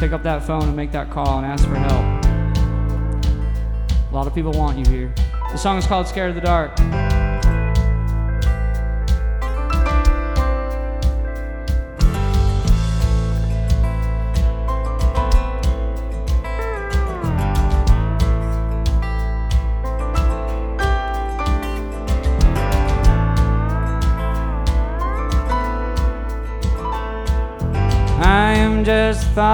pick up that phone and make that call and ask for help. A lot of people want you here. The song is called Scared of the Dark. I am just